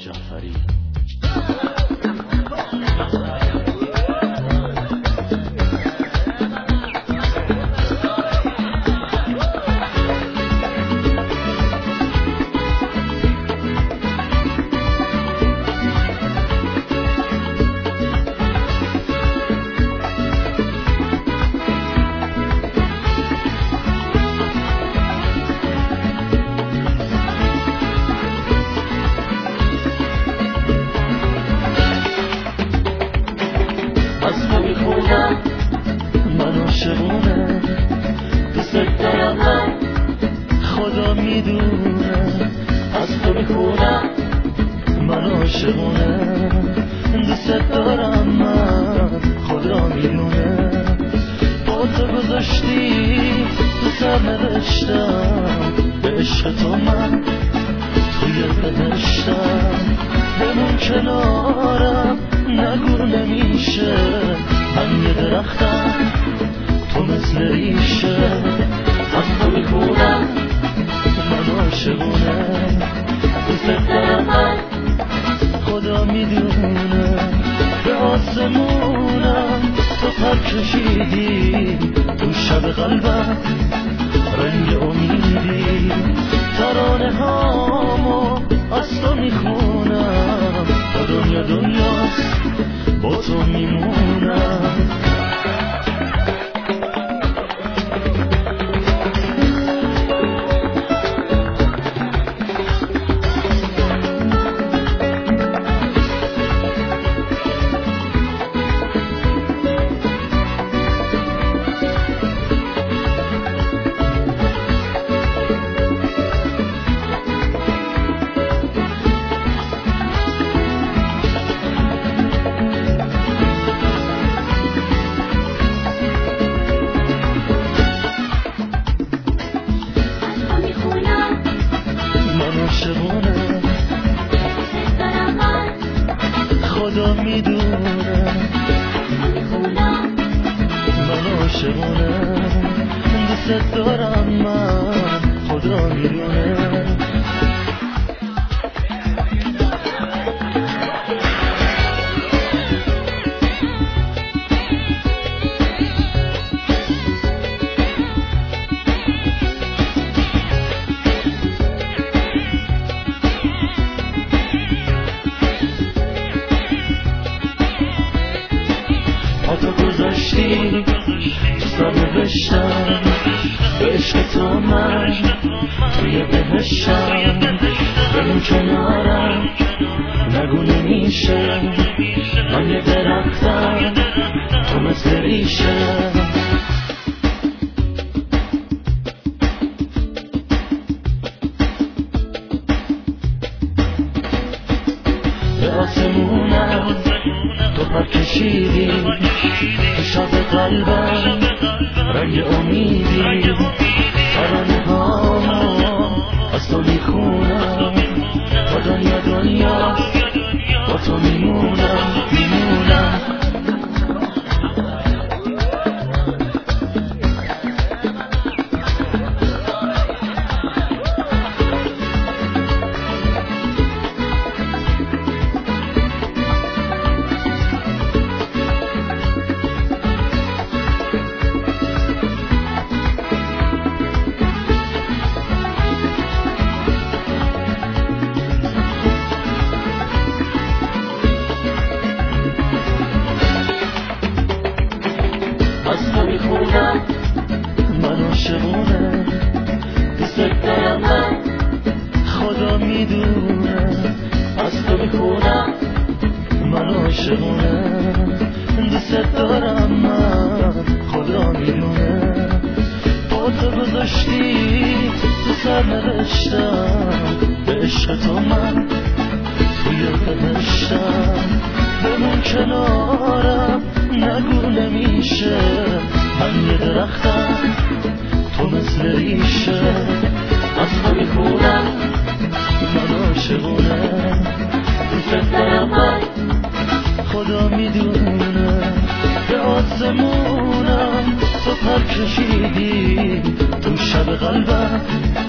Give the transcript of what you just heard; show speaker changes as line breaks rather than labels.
جعفری. من عاشقونم، دوست دارم، من خدا میدونه. از تو میخونم من عاشقونم، دوست دارم، من خدا میدونه. با تو گذاشتی تو سر نوشتم، به عشق تو من توی بهشتم. بمون کنارم نگو نمیشه، من یه درختم تو مثل ریشه. از تو میخونم من عاشقونم، دوست دارم، من خدا میدونه. به آسمونم تو پر کشیدی، تو شب قلبم رنگ امیدی. ترانه هامو از تو میخونم، تا دنیا دنیاست با تو میمونم. خدا میدونه من عاشقونم، دوست دارم، من خدا میدونه. تو گذاشتی تو سر نوشتم، به عشق تو من توی بهشتم. بمون کنارم نگو نمیشه، من یه درختم تو مثل ریشه. به آسمونم تو پر کشیدی، تو شب قلبم رنگ امیدی. ترانه هامو از تو میخونم، با دنیا دنیا با تو میمونم. از تو میخونم من عاشقونم، دوست دارم، من خدا میدونه. از تو میخونم من عاشقونم، دوست دارم، من خدا میدونه. با تو گذاشتی تو سر نوشتم، به عشق تو من توی بهشتم. بمون کنارم نگو نمیشه، من یه درختم تو مثل ریشه. از تو میخونم من عاشقونم، دوست دارم، من خدا میدونه. به آسمونم تو پر کشیدی، تو شب قلبم